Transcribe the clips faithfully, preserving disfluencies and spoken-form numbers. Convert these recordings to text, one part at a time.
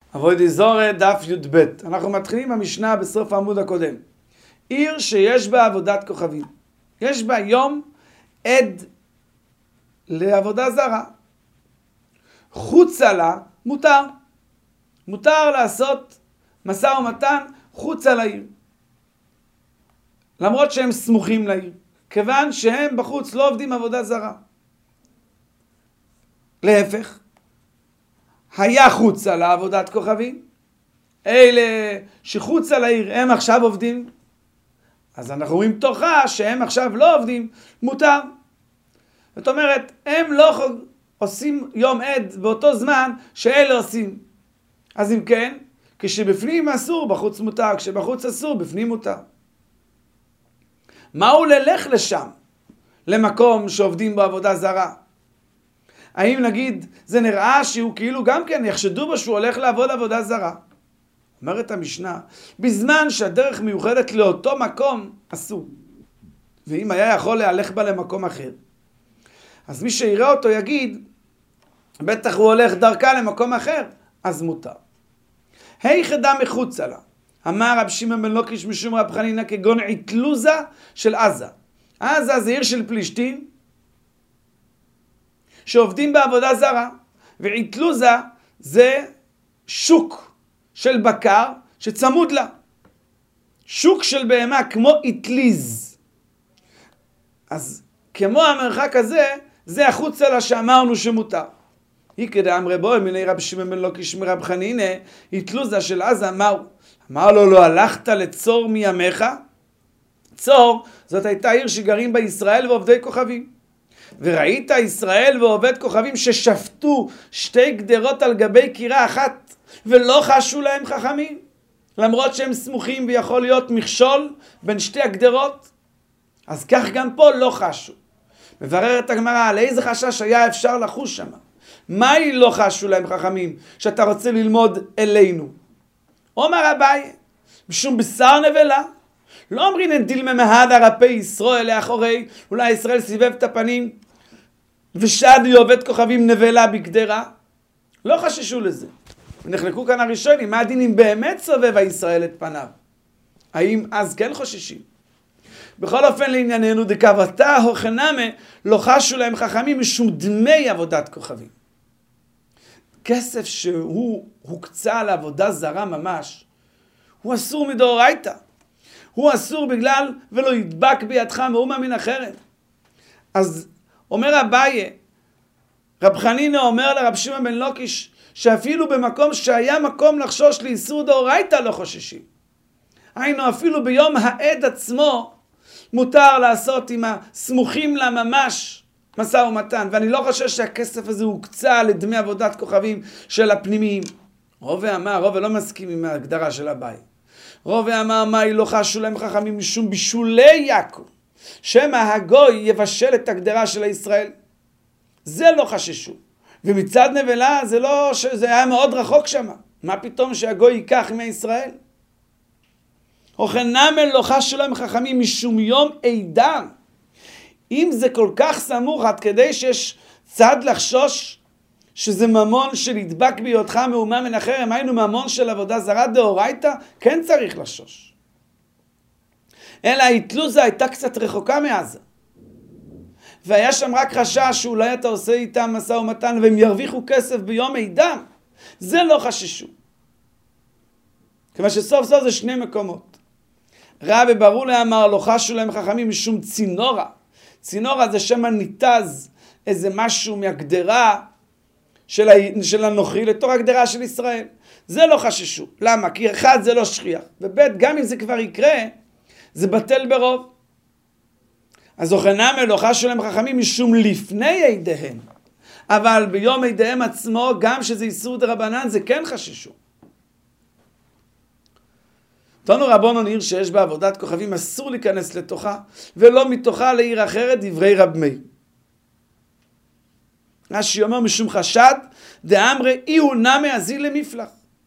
אבוידע זורע דף י"ב. אנחנו מתחילים במשנה בסוף העמוד הקודם. עיר שיש בה עבודת כוכבים. יש בה יום עד לעבודה זרה. חוצה לה מותר. מותר לעשות משא ומתן חוצה לעיר. למרות שהם סמוכים לעיר. כיוון שהם בחוץ לא עובדים עבודה זרה. להפך. היה חוצה לעבודת כוכבים. אלה שחוצה לעיר הם עכשיו עובדים. אז אנחנו רואים תוכה שהם עכשיו לא עובדים. מותר. זאת אומרת, הם לא עושים יום עד באותו זמן שאלה עושים. אז אם כן, כשבפנים אסור, בחוץ מותר. כשבחוץ אסור, בפנים מותר. מהו ללך לשם? למקום שעובדים בו עבודה זרה. האם נגיד, זה נראה שהוא כאילו גם כן יחשדו בו שהוא הולך לעבוד עבודה זרה? אומרת המשנה, בזמן שהדרך מיוחדת לאותו מקום, אסור. ואם היה יכול להלך בה למקום אחר, אז מי שיראה אותו יגיד, בטח הוא הולך דרכה למקום אחר, אז מותר. היכדה מחוצה לה. אמר רב שמעון בן לוקיש משום רב חנינא כגון עתלוזה של עזה. עזה זה עיר של פלישתים, שעובדים בעבודה זרה, ועתלוזה זה שוק של בקר שצמוד לה. שוק של בהמה כמו עתליז. אז כמו המרחק הזה, זה החוצה לה שאמרנו שמותר. היא כדי אמרי בואי מיני רב שמעון בן לוקיש מרב חנינא, עתלוזה של עזה, מהו? אמר לו, לא הלכת לצור מימיך? צור, זאת הייתה עיר שגרים בה ישראל ועובדי כוכבים. וראית ישראל ועובד כוכבים ששפטו שתי גדרות על גבי קירה אחת, ולא חשו להם חכמים, למרות שהם סמוכים ויכול להיות מכשול בין שתי הגדרות. אז כך גם פה לא חשו. מבררת הגמרא, על איזה חשש היה אפשר לחוש שם? מהי לא חשו להם חכמים שאתה רוצה ללמוד אלינו? אומר אביי, משום בשר נבלה. לא אומרים את דילמה מהדה רפי ישראל לאחורי, אולי ישראל סיבב את הפנים ושד עובד כוכבים נבלה בגדרה. לא חששו לזה. ונחלקו כאן הראשונים, מה הדין אם באמת סובב הישראל את פניו? האם אז כן חוששים? בכל אופן לענייננו, דקבתה הוכנמה, לא חשו להם חכמים משום דמי עבודת כוכבים. כסף שהוא הוקצה לעבודה זרה ממש, הוא אסור מדאורייתא. הוא אסור בגלל ולא ידבק בידך מאומה מן אחרת. אז אומר אביי, רב חנינא אומר לרב שמעון בן לוקיש, שאפילו במקום שהיה מקום לחשוש לאיסור דאורייתא לא חוששים. היינו אפילו ביום העד עצמו מותר לעשות עם הסמוכים לה ממש משא ומתן. ואני לא חושב שהכסף הזה הוקצה לדמי עבודת כוכבים של הפנימיים. רובה אמר, רובה לא מסכים עם ההגדרה של אביי. רובה אמר, מה היא לא חשו להם חכמים משום בישולי יעקב, שמא הגוי יבשל את הגדרה של הישראל. זה לא חששו. ומצד נבלה זה לא, זה היה מאוד רחוק שם. מה פתאום שהגוי ייקח מישראל? הוכנמה לא חשו להם חכמים משום יום עידם. אם זה כל כך סמוך עד כדי שיש צד לחשוש שזה ממון של ידבק בהיותך מאומה מן אחרת, היינו ממון של עבודה זרה דאורייתא, כן צריך לחשוש. אלא העתלוזה הייתה קצת רחוקה מעזה. והיה שם רק חשש שאולי אתה עושה איתם משא ומתן והם ירוויחו כסף ביום עידם. זה לא חששו. כיוון שסוף סוף זה שני מקומות. רבי ברולה אמר, לא חשו להם חכמים משום צינורה. צינורה זה שם ניתז, איזה משהו מהגדרה של, ה... של הנוכרי לתוך הגדרה של ישראל. זה לא חששו. למה? כי אחד זה לא שכיח. ובית, גם אם זה כבר יקרה, זה בטל ברוב. אז הוכנמה לא חשו להם חכמים משום לפני עדיהם. אבל ביום עדיהם עצמו, גם שזה איסור דרבנן, זה כן חששו. תנו רבונן עיר שיש בה עבודת כוכבים, אסור להיכנס לתוכה, ולא מתוכה לעיר אחרת, דברי רב מאיר. רש"י אומר משום חשד, דאמרי אי הוא נמי אזיל למפלח.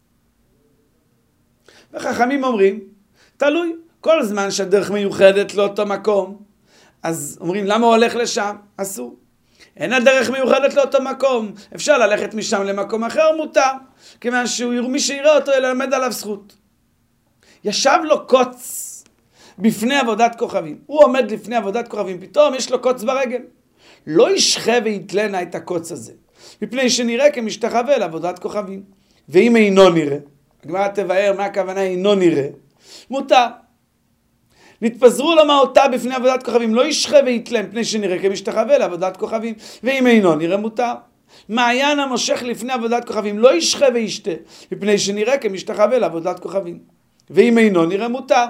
וחכמים אומרים, תלוי, כל זמן שהדרך מיוחדת לאותו מקום, אז אומרים למה הוא הולך לשם? אסור. אין הדרך מיוחדת לאותו מקום, אפשר ללכת משם למקום אחר מותר, כיוון שמי שיראה אותו ילמד עליו זכות. ישב לו קוץ בפני עבודת כוכבים, הוא עומד לפני עבודת כוכבים, פתאום יש לו קוץ ברגל. לא ישחה ויתלנה את הקוץ הזה, מפני שנראה כמשתחווה לעבודת כוכבים. ואם אינו נראה, הגמרא תבאר מה הכוונה אינו נראה, מותר. נתפזרו לו מעותיו בפני עבודת כוכבים, לא ישחה ויתלן, מפני שנראה כמשתחווה לעבודת כוכבים. ואם אינו נראה, מותר. מעיין המושך לפני עבודת כוכבים, לא ישחה וישתה, מפני שנראה כמשתחווה לעבודת כוכבים. ואם אינו נראה, מותר.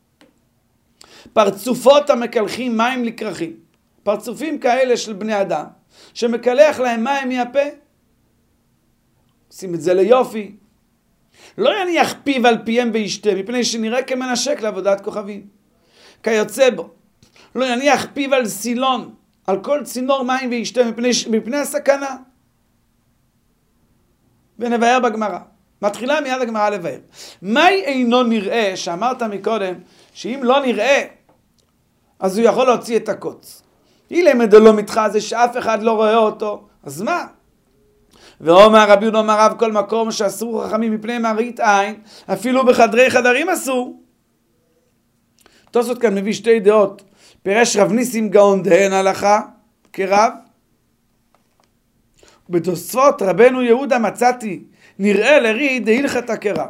פרצופות המקלחים מים לקרחים, פרצופים כאלה של בני אדם, שמקלח להם מים מהפה, עושים את זה ליופי. לא יניח פיו על פיהם וישתה, מפני שנראה כמנשק לעבודת כוכבים. כיוצא בו, לא יניח פיו על סילון, על כל צינור מים וישתה, מפני, מפני הסכנה. ונבאר בגמרא. מתחילה מיד הגמרא לבאר. מהי אינו נראה, שאמרת מקודם, שאם לא נראה, אז הוא יכול להוציא את הקוץ. אילם דלא מתחזה, זה שאף אחד לא רואה אותו, אז מה? ואומר רבי יהודה אמר רב, כל מקום שאסור חכמים מפני מראית עין, אפילו בחדרי חדרים אסור. תוספות כאן מביא שתי דעות. פירש רב ניסים גאון דהן הלכה כרב. בתוספות רבנו יהודה מצאתי נראה לרי דהילכתא כרב.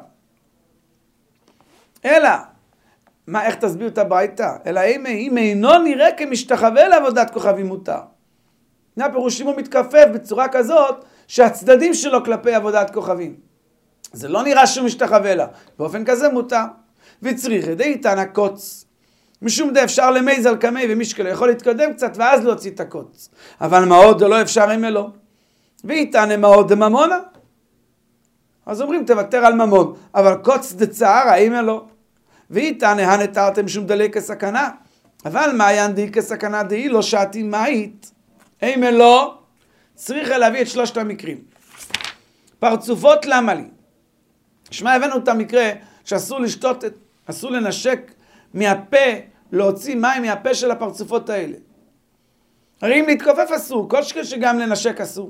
אלא, מה, איך תסביר את הברייתא? אלא אם, אם אינו נראה כמשתחווה לעבודת כוכבים מותר. הנה פירושים הוא מתכופף בצורה כזאת שהצדדים שלו כלפי עבודת כוכבים. זה לא נראה שהוא משתחווה לה. באופן כזה מותר. וצריך דאיתן הקוץ. משום דה אפשר למייז על קמי ומשקלו יכול להתקדם קצת ואז להוציא את הקוץ. אבל מה עוד לא אפשר אם לא. ואיתן מה עוד דממונה. אז אומרים תוותר על ממון. אבל קוץ דצער האם לא. ואיתן הנתרתם שום דלי כסכנה. אבל מעיין די כסכנה די לא שעתי מאית. אם לא, צריך להביא את שלושת המקרים. פרצופות למה לי? שמע, הבאנו את המקרה שאסור לשתות, אסור לנשק מהפה, להוציא מים מהפה של הפרצופות האלה. הרי אם להתכופף אסור, כל שקל שגם לנשק אסור.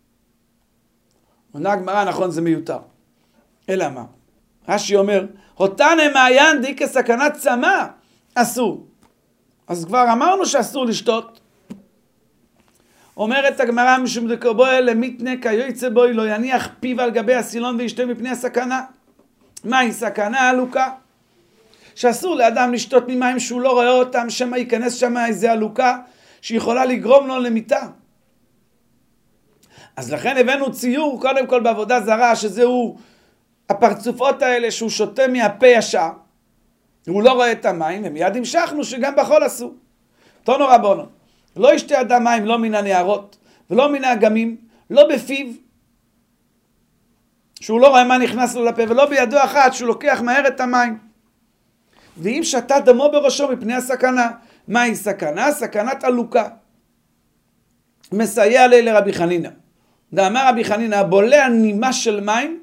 עונה הגמרא, נכון, זה מיותר. אלא מה? רש"י אומר, אותנה מעיין די כסכנת צמא, אסור. אז כבר אמרנו שאסור לשתות. אומרת הגמרא משום דקרבוי למיתנה כיוצא בוי לא יניח פיו על גבי הסילון וישתה מפני הסכנה. מהי סכנה? עלוקה. שאסור לאדם לשתות ממים שהוא לא רואה אותם, שמה ייכנס שמה איזה עלוקה שיכולה לגרום לו למיתה. אז לכן הבאנו ציור קודם כל בעבודה זרה, שזהו הפרצופות האלה שהוא שותה מהפה ישר, הוא לא רואה את המים, ומיד המשכנו שגם בחול אסור. תונו רבונו, לא ישתה אדם מים לא מן הנהרות ולא מן האגמים, לא בפיו, שהוא לא רואה מה נכנס לו לפה, ולא בידו אחת שהוא לוקח מהר את המים. ואם שתה דמו בראשו מפני הסכנה, מהי סכנה? סכנת עלוקה. מסייע לי לרבי חנינא. דאמר רבי חנינא, הבולע נימה של מים,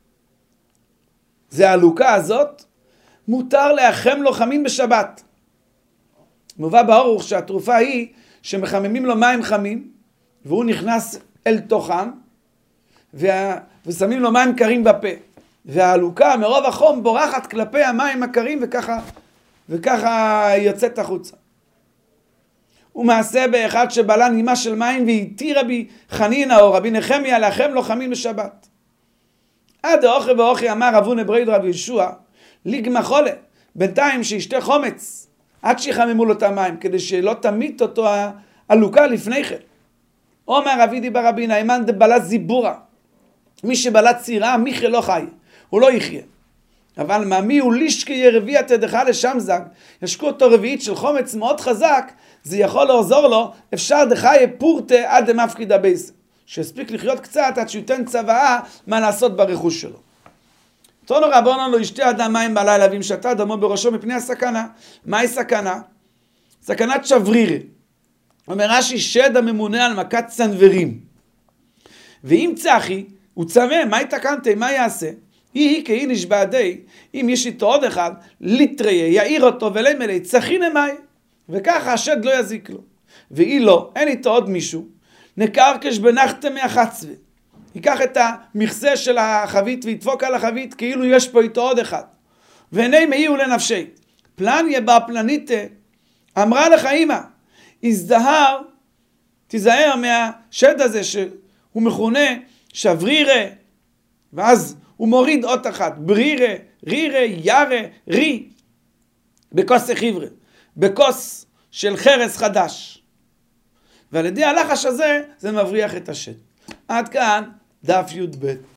זה העלוקה הזאת, מותר להחם לו חמים בשבת. מובא באורח שהתרופה היא שמחממים לו מים חמים, והוא נכנס אל תוכם, וה... ושמים לו מים קרים בפה. והעלוקה מרוב החום בורחת כלפי המים הקרים, וככה, וככה יוצאת החוצה. ומעשה באחד שבלה נימה של מים, והתיר רבי חנינא או רבי נחמיה להחם לו חמים בשבת. עד האוכי ואוכי אמר אבונה ברייד רבי ישוע, ליגמה חולה, בינתיים שישתה חומץ, עד שיחממו לו את המים, כדי שלא תמית אותו העלוקה לפני כן. אומר רבי דיבר רבי נאמן דבלה זיבורה, מי שבלה צירה, מיכה לא חי, הוא לא יחיה. אבל מה מי הוא לישקי ירביע תדחה לשם זג, ישקו אותו רביעית של חומץ מאוד חזק, זה יכול לעזור לו, אפשר דחי פורטה עד דמפקיד הבייס, שהספיק לחיות קצת עד שיתן צוואה מה לעשות ברכוש שלו. תונו רבונן לא ישתה אדם מים בלילה, ואם שתה דמו בראשו מפני הסכנה. מהי סכנה? סכנת שברירי. אומר רש"י, שד הממונה על מכת צנברים. ואם צחי, הוא צמא, מה יתקנתי, מה יעשה? היא כאי נשבע די, אם יש איתו עוד אחד, ליטריה, יעיר אותו ולמלי, צחי נמי, וככה השד לא יזיק לו. ואי לא, אין איתו עוד מישהו, נקרקש בנחתה מהחצווה. ייקח את המכסה של החבית וידפוק על החבית כאילו יש פה איתו עוד אחד. והנה מאיהו לנפשי. פלניה בה פלניתה, אמרה לך אמא, הזדהר, תיזהר מהשד הזה שהוא מכונה שברירה, ואז הוא מוריד אות אחת, ברירה, רירה, ירה, רי, בכוס חיברה, בכוס של חרס חדש. ועל ידי הלחש הזה, זה מבריח את השד. עד כאן דף י"ב.